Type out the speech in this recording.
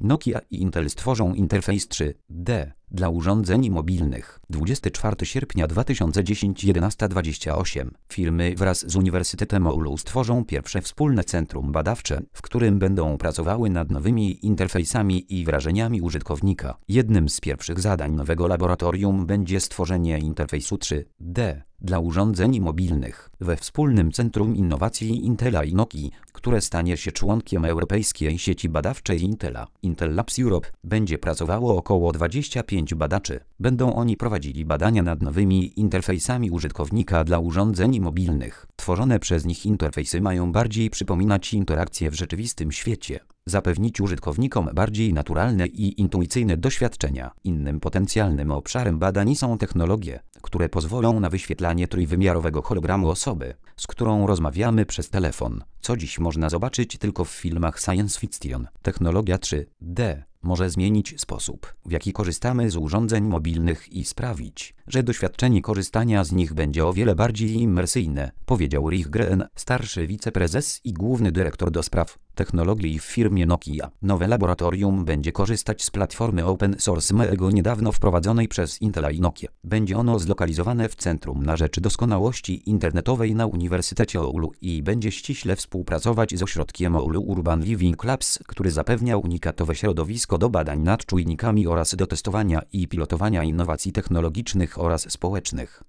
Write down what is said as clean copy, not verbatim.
Nokia i Intel stworzą interfejs 3D dla urządzeń mobilnych. 24 sierpnia 2010 11:28. Firmy wraz z Uniwersytetem Oulu stworzą pierwsze wspólne centrum badawcze, w którym będą pracowały nad nowymi interfejsami i wrażeniami użytkownika. Jednym z pierwszych zadań nowego laboratorium będzie stworzenie interfejsu 3D dla urządzeń mobilnych we wspólnym Centrum Innowacji Intela i Nokii, które stanie się członkiem Europejskiej Sieci Badawczej Intela. Intel Labs Europe będzie pracowało około 25 badaczy. Będą oni prowadzili badania nad nowymi interfejsami użytkownika dla urządzeń mobilnych. Tworzone przez nich interfejsy mają bardziej przypominać interakcje w rzeczywistym świecie, zapewnić użytkownikom bardziej naturalne i intuicyjne doświadczenia. Innym potencjalnym obszarem badań są technologie, które pozwolą na wyświetlanie trójwymiarowego hologramu osoby, z którą rozmawiamy przez telefon, co dziś można zobaczyć tylko w filmach science fiction. Technologia 3D może zmienić sposób, w jaki korzystamy z urządzeń mobilnych i sprawić, że doświadczenie korzystania z nich będzie o wiele bardziej imersyjne, powiedział Rick Green, starszy wiceprezes i główny dyrektor do spraw technologii w firmie Nokia. Nowe laboratorium będzie korzystać z platformy open source Meego niedawno wprowadzonej przez Intela i Nokię. Będzie ono zlokalizowane w Centrum na Rzecz Doskonałości Internetowej na Uniwersytecie Oulu i będzie ściśle współpracować z ośrodkiem Oulu Urban Living Labs, który zapewnia unikatowe środowisko do badań nad czujnikami oraz do testowania i pilotowania innowacji technologicznych oraz społecznych.